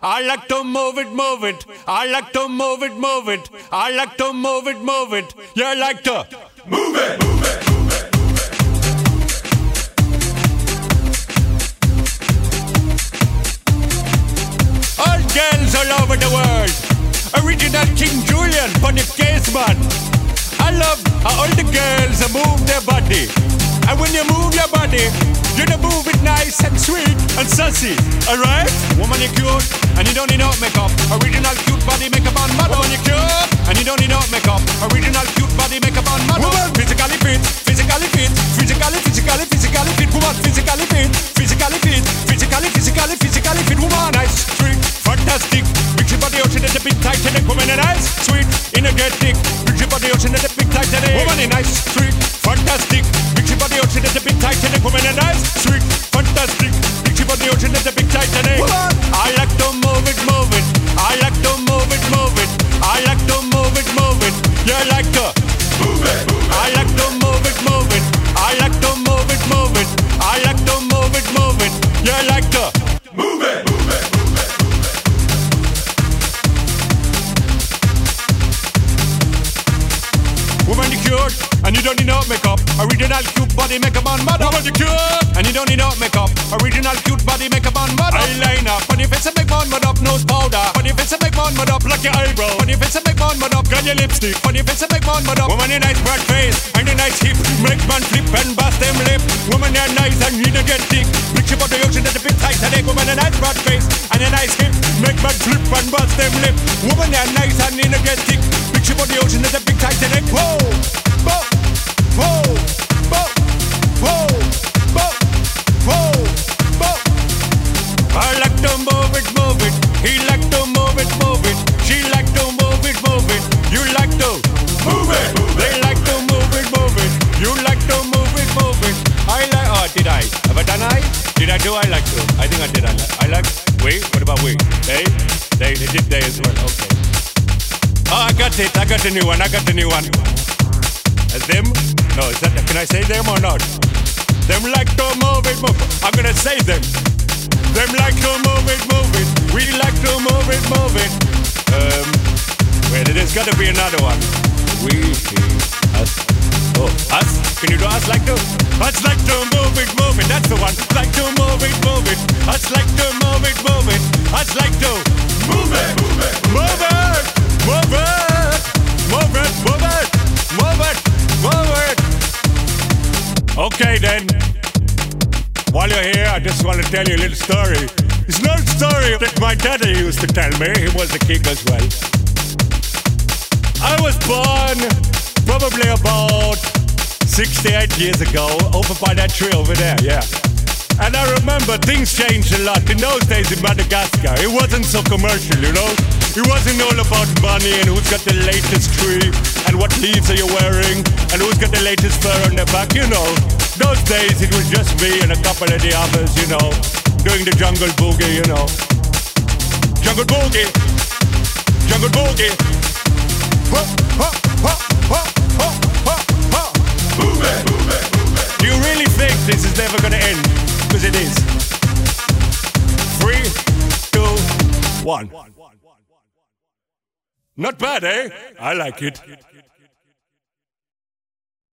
I like to move it, move it. I like to move it, move it. I like to move it, move it. You like to move it, move it, move it. All girls all over the world. Original King Julian, funny case man. I love how all the girls move their body. And when you move your body, you don't move it nice and sweet and sassy, alright? Woman, you're cute, and you don't need no makeup. Original cute body makeup on model. Woman, you're cute, and you don't need no makeup. Original cute body makeup on model. Woman, physically fit, physically fit, physically fit. Woman, physically fit, physically fit, physically fit. Woman, nice, sweet, fantastic. Big ship on the ocean, that's a big Titanic. Woman, nice, sweet, energetic. Big ship on the ocean, that's a big Titanic. Woman, nice, sweet, fantastic. Big ship on the ocean, that's a big Titanic. Woman, nice, sweet, fantastic. Big ship on the ocean, that's a big Titanic. I like to move it, move it. I like to move it, move it. I like to move it, move it. You like to move it, move it. I like to move it, move it. I like to move it, move it. I like to move it, move it. You like to move it, move it. Woman, you cute, and you don't need no makeup. Original cute body makeup on model. Woman, you cute, and you don't need no makeup. Original cute body makeup on model. Eyeliner, on your face and make one mud up. Nose powder, on your face and make one mud up. Like your eyebrow, on your face and make one mud up. Got your lipstick, on your face and make one mud up. Woman, you nice broad face and a nice hip. Make man flip and bust them lip. Woman, you nice and you don't get thick. Big ship on the ocean at the big Titanic. Woman, you nice broad face and a nice hip. Make man flip and bust them lip. Woman, you nice and you don't get thick. Big ship on the ocean at the big Titanic. Whoa. Whoa, whoa, whoa, whoa, whoa, whoa, whoa. I like to move it, move it. He like to move it, move it. She like to move it, move it. You like to move it, move it. They like to move it, move it. You like to move it, move it. I like. Oh, did I? Have I done I? Did I do? I like to. I think I did. I like. Wait. What about we? They did they as well. Okay. Oh, I got it. I got the new one. I got the new one. As them? No, is that, can I say them or not? Them like to move it, move it. I'm gonna say them. Them like to move it, move it. We like to move it, move it. Wait, there's gotta be another one. We, us. Oh, us? Can you do us like to? Us like to move it, move it. That's the one. Like to move it, move it. Us like to move it, move it. Us like to move it, move it. Move it, move it. Move it, move it. Move it. Forward. Okay then. While you're here, I just want to tell you a little story. It's an old story that my daddy used to tell me. He was a king as well. I was born probably about 68 years ago, over by that tree over there, yeah. And I remember things changed a lot. In those days in Madagascar, it wasn't so commercial, you know? It wasn't all about money and who's got the latest tree and what leaves are you wearing and who's got the latest fur on their back, you know. Those days it was just me and a couple of the others, you know, doing the jungle boogie, you know. Jungle boogie, jungle boogie. Ha, ha, ha, ha, ha, ha, ha. Move it, move it, move it. Do you really think this is never gonna end? Because it is. 3, 2, 1. Not bad, eh? I like it.